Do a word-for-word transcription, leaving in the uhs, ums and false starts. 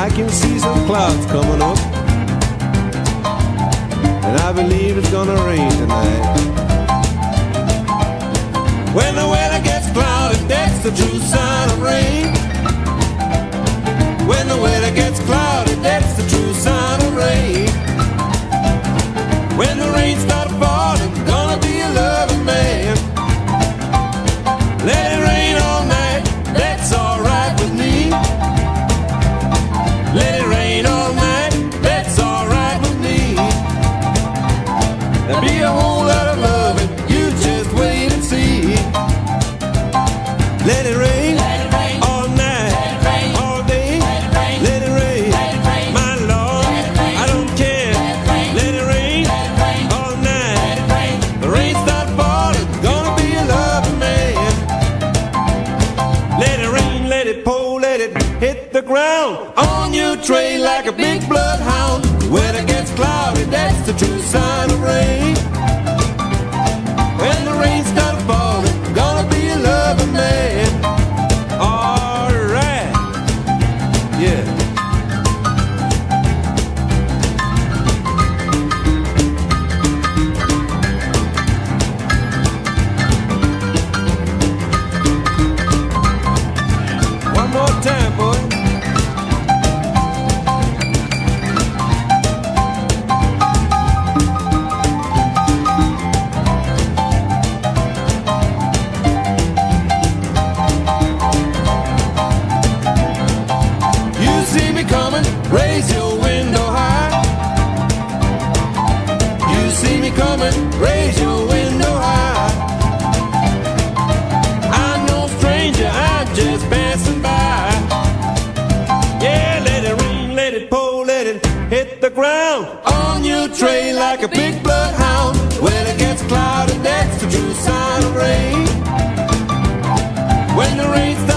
I can see some clouds coming up, and I believe it's gonna rain tonight. When the weather gets cloudy, that's the true sign of rain. When the weather gets cloudy, that's the true sign of rain. When the rain starts falling, gonna be a loving man. Let it rain all night, that's alright with me. Let it rain all night, that's alright with me. There'll be a whole lot of loving, you just wait and see. Let it rain, let it rain all night, let it rain all day, let it rain, let it rain, let it rain. My Lord, rain, I don't care. Let it rain, let it rain all night, let it rain. The rain starts falling, gonna be a loving man. Let it rain, let it pour, let it hit the ground on your tray like a big bloodhound. When it gets cloudy, that's the true sign of rain. When the rain starts falling, gonna be a loving man. All right, yeah. One more time, boy. Raise your window high. You see me coming, raise your window high. I'm no stranger, I'm just passing by. Yeah, let it rain, let it pour, let it hit the ground on your tray like a big bloodhound. When it gets cloudy, that's the true sign of rain. When the rain starts